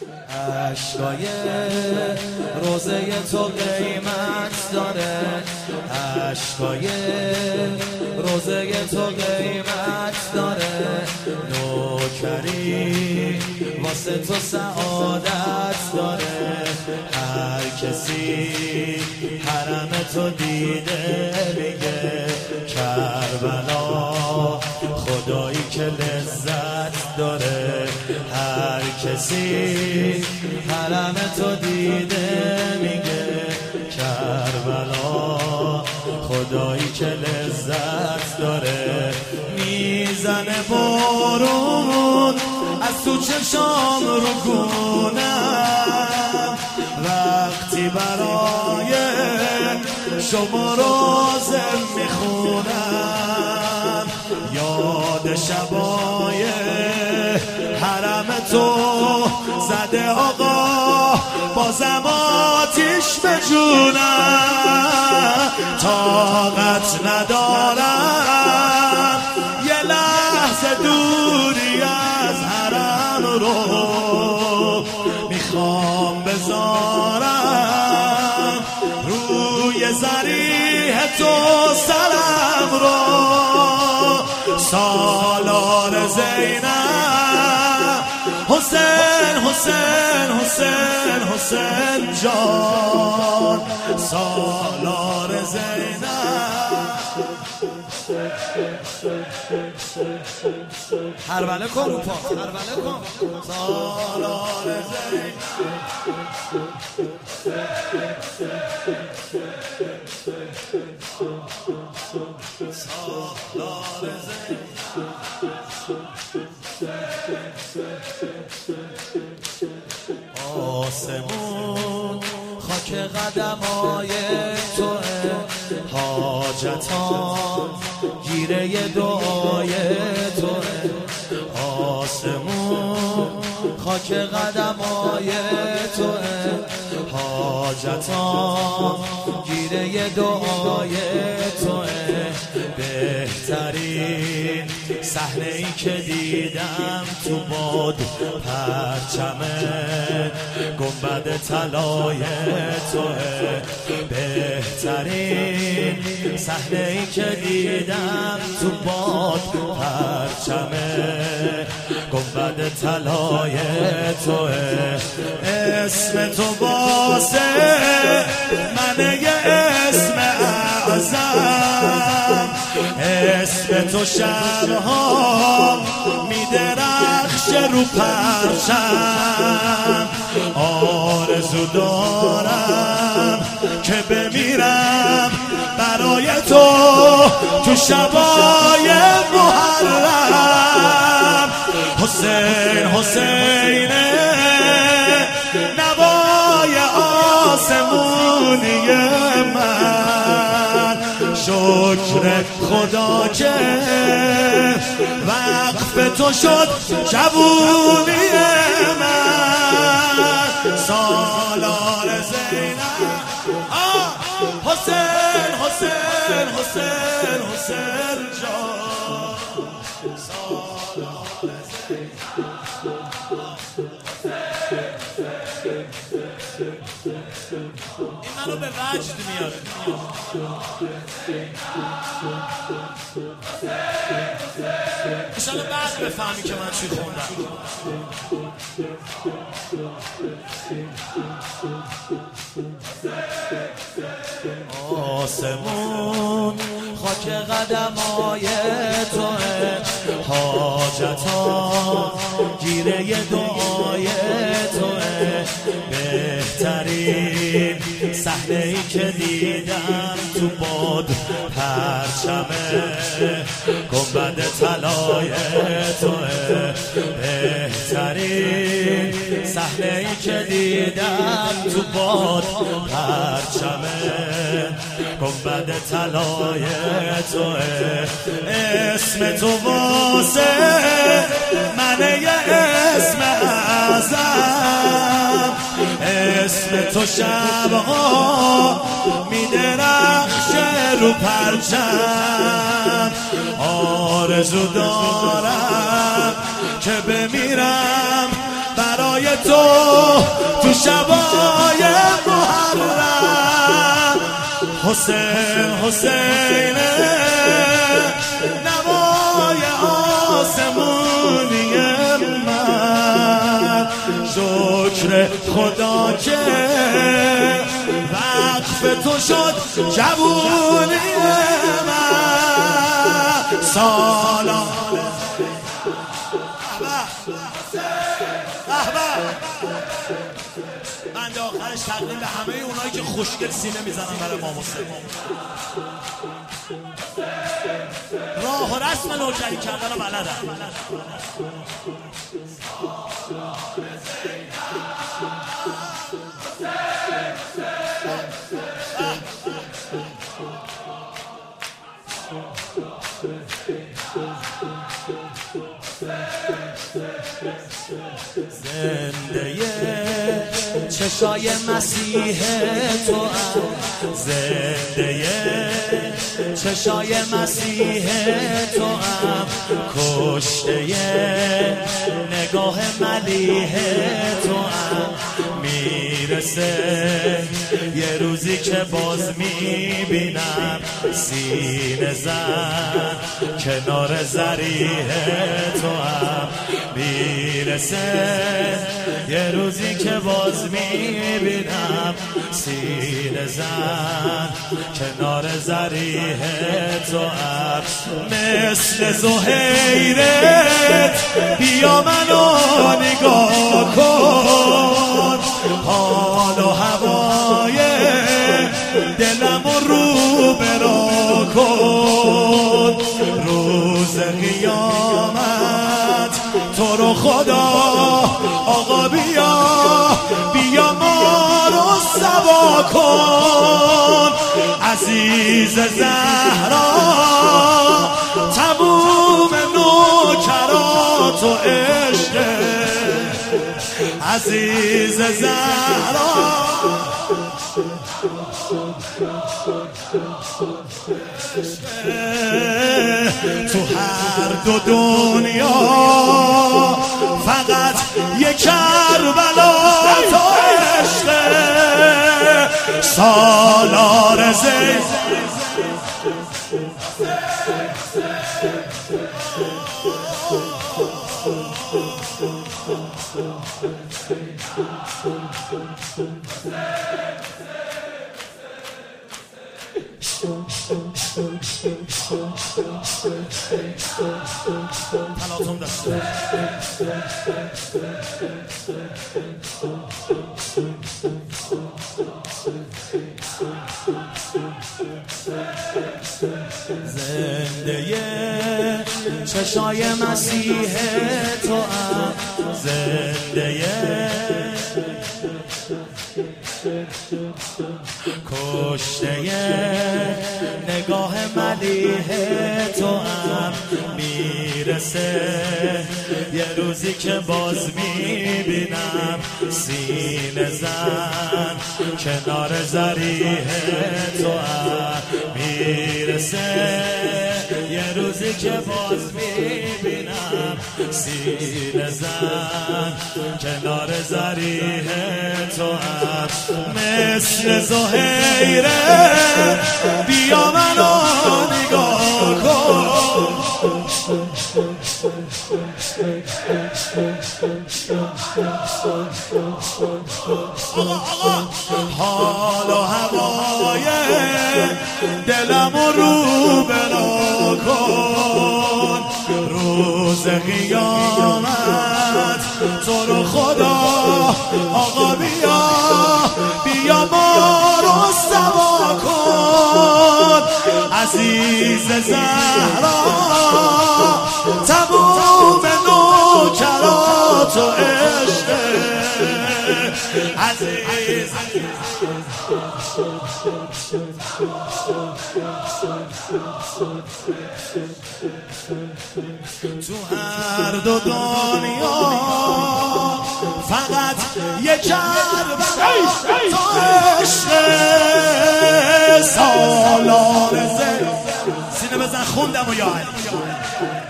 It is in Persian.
عشقای روزه تو قیمت داره، عشقای روزه تو قیمت داره، نوکری واسه تو سعادت داره. هر کسی حرم تو دیده میگه کربلا خدایی که لذت داره. هر کسی حرم تو دیده میگه کربلا خدایی که لذت داره. میزنه بارون از تو چشام رو گونم، وقتی برای شما رازم میخونم. یاد شبای حرم تو زده آقا، بازم آتیش به جونم. طاقت ندارم یه لحظه دوری از حرم رو، میخوام بذارم روی ضریح تو سرم رو. سالار زینب حسین حسین حسین حسین جان، سالار زینب. هربله کن رو پا، هربله کن. سالار زینب، سالار زینب. آسمون خاک قدمای توه، حاجتان گیره دعای توه. آسمون خاک قدمای توه، حاجتان گیره دعای توه. بهترین صحنه ای که دیدم تو باد پرچم گنبد طلای توه. بهترین صحنه ای که دیدم تو باد پرچم گنبد طلای توه. اسم تو واسه منه یه اسم اعظم، اسم تو شبها میدرخشه رو پرچم. آرزو دارم که بمیرم برای تو تو شبای محرم. حسین حسینه نوای آسمونی من، شکر خدا که وقف تو شد جوونی من. سالار زینب حسین حسین حسین حسین جان، سالار زینب. این منو به وجد میاره. انشالله بعد بفهمی که من چی خوندم. آسمون خاک قدمای توه، حاجتان گیره دعای توه. بهترین صحنه ای که دیدم تو باد پرچم گنبد طلای توه. بهترین صحنه ای که دیدم تو باد پرچم گنبد طلای توه. اسم تو واسه منه یه اسم اعظم، اسم تو شبها میدرخشه رو پرچم. آرزو دارم که بمیرم برای تو تو شبای محرم حسین حسین نوای آسمونی من شکر خدا که وقف تو شد جوونی من سالان بنده آخرش تقدیم به همه اونایی که خوشگل سینه میزنن برای امام حسین. راه و رسم نوکری کردن بلدن. زنده چشای مسیح تو ام، زنده چشای مسیح تو ام، کشته نگاه ملیح تو ام. میرسه یه روزی که باز میبینم سینه زن کنار ضریح تو ام. میرسه یه روزی که باز میبینم سینه زن کنار ضریح تو ام. مثل زهیرت بیا منو نگاه کن، حال و هوای دلم رو برا کن. روز قیامت تو رو خدا آقا بیا ما رو سوا کن. عزیز زهرا تموم نوکرات و عشق، عزیز زهرا تو هر دو دنیا فقط یک کربلا تو عشق. سالار زید تلاطم دست زنده چشای مسیح تو ام، زنده کشته نگاه ملیح تو ام. میرسه یه روزی که باز میبینم سینه زن کنار ضریح تو ام. میرسه یه روزی که باز میبینم سینه زن کنار ضریح تو ام. مثل زهیره بیا منو نگاه کن. حال و هوای دلم رو بنا کن. روز قیامت تو رو خدا آقا بیا ما رو سوا کن. عزیز زهرا تموم نوکرات و عشق، عزیز تو هر دو دنیا فقط یک کربلا تو عشق. سالار زید سینه بزن خوندم و یا علی